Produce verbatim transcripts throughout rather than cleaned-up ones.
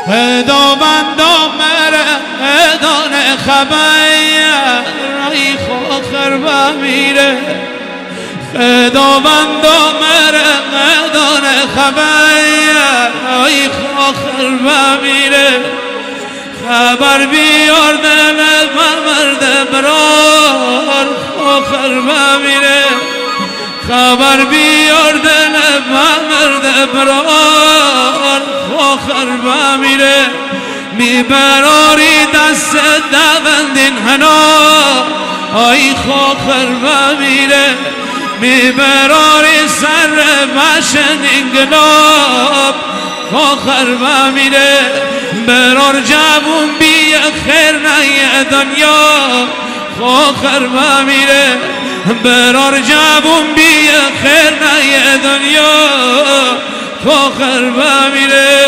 خداوندا مردان خبر ای خاخر بمیره خداوندا مردان خبر ای خاخر بمیره خبر بیار دل مرد برار خاخر بمیره خبر بیار دل مرد برار خاخر بمیره میبراری دست دوندین هنا ای خاخر بمیره میبراری سر بشن انگلاب خاخر بمیره برار جوون بی خیر نی دنیا خاخر بمیره برار جوون بی خیر نی دنیا خاخر بمیره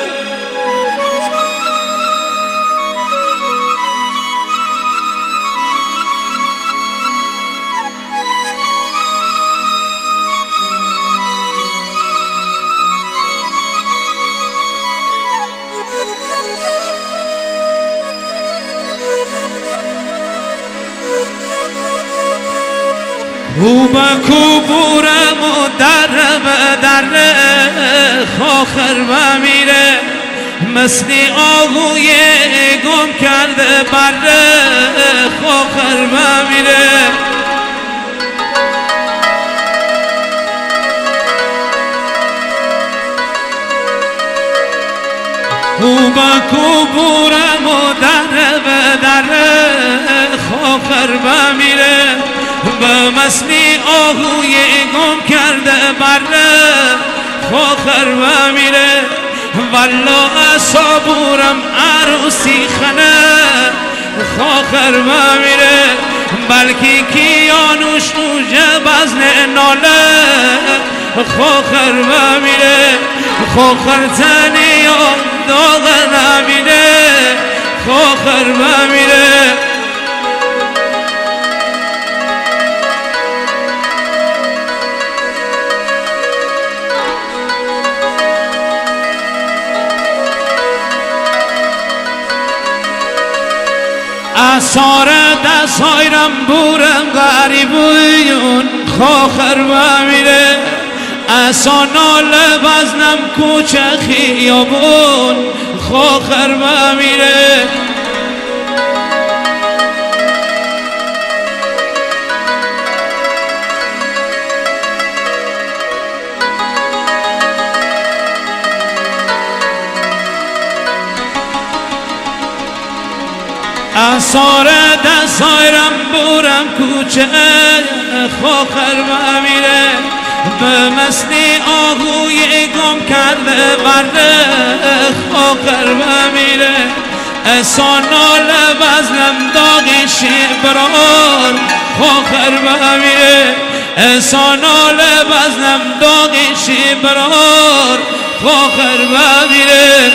او با کوبورم و در و در خاخر بمیره مثلی آهوی گم کرده بر خاخر بمیره او با کوبورم و در و در خاخر بمیره به مثلی آهوی گم کرده بر خاخر بمیره والله صبورم عروسی خنه خاخر بمیره بلکی کیانوش نوجه بزن ناله خاخر بمیره خاخر تنی داغ نمیره خاخر بمیره اثار دستایرم بورم غریبون خاخر بمیره اسانال وزنم کوچه خیابون خاخر بمیره اثار دستایرم بورم کوچه خاخر بمیره به مثلی آهوی گم کرده برده خاخر بمیره اسانال وزنم داغی شبرار خاخر بمیره اسانال وزنم داغی شبرار خاخر بمیره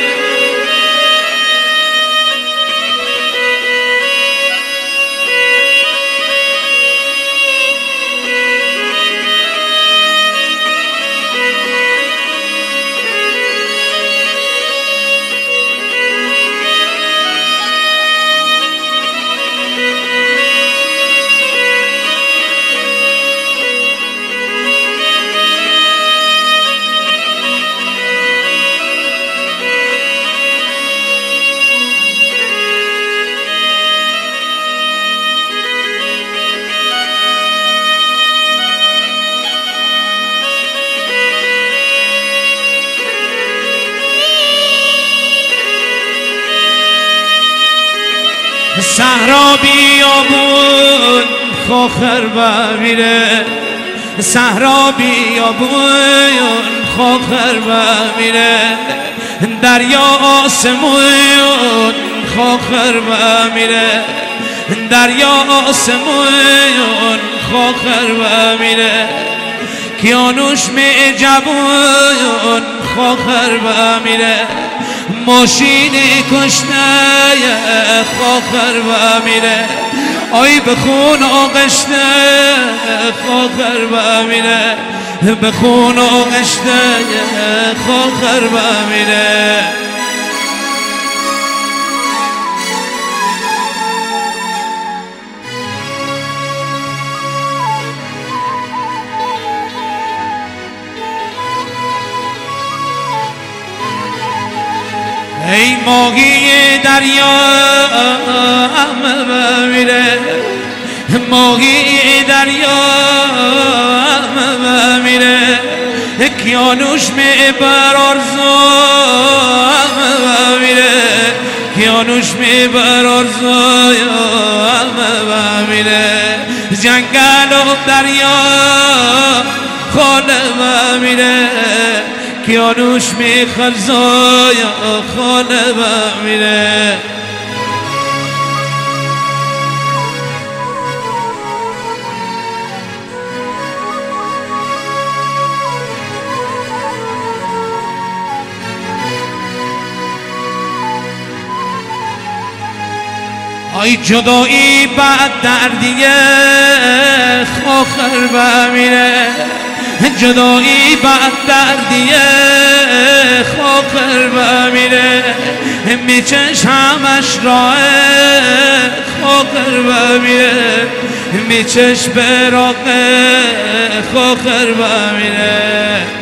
صحرا بیابون خاخر بمیره صحرا بیابون خاخر بمیره دریا آسمون خاخر بمیره دریا آسمون خاخر بمیره کیانوش می جبون خاخر بمیره ماشینی کشته خاخر بمیره آی بخون آغشته خاخر بمیره بخون آغشته خاخر بمیره ماهی دریا همه بمیره ماهی دریا همه بمیره کیانوش می بر آرزو همه بمیره کیانوش می بر آرزو همه بمیره جنگل و دریا خاله بمیره کیانوش می خلزای خاله بمیره آی جدایی بعد دردیه خاخر بمیره جدایی بعد دردیه خاخر بمیره میچش همش راه خاخر بمیره میچش براق خاخر بمیره